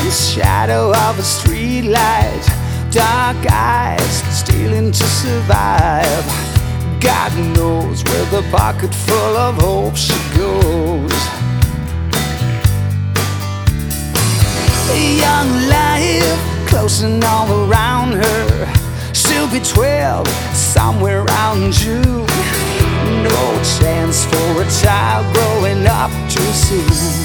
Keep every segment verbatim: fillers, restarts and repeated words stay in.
Shadow of a street light, dark eyes stealing to survive. God knows where the pocket full of hope she goes. A young life closing all around her. She'll be twelve somewhere around June. No chance for a child growing up too soon.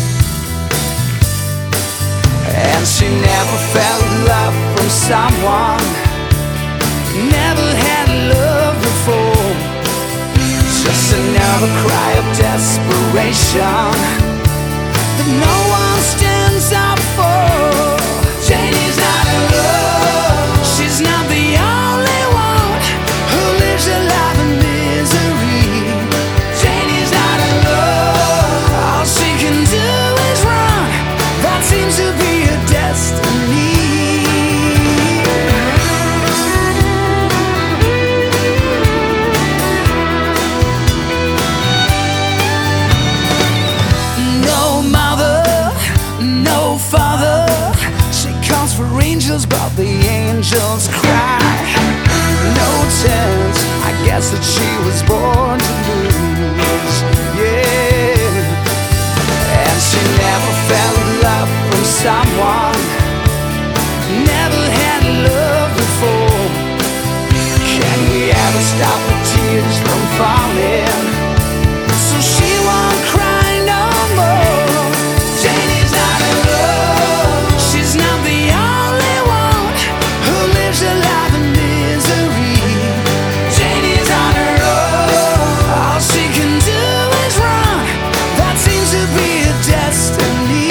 And she never felt love from someone, never had love before. Just another cry of desperation that no one stands up for. Janie's not in love, she's not the only one who lives a life in misery. Janie's not in love, all she can do is run. That seems to be destiny. No mother, no father. She calls for angels, but the angels cry. No chance, I guess that she was born to lose. Yeah. And she never felt love from someone, never had love before. Can we ever stop the tears from falling so she won't cry no more? Janie's not in love, she's not the only one who lives a life in misery. Janie's on her own, all she can do is run. That seems to be a destiny.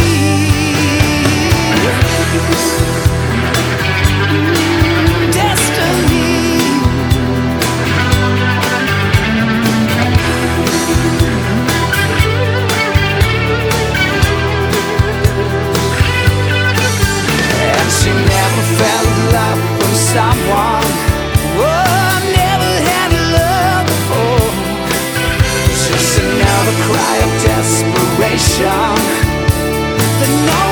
Someone, oh, never had love before. Just another cry of desperation that no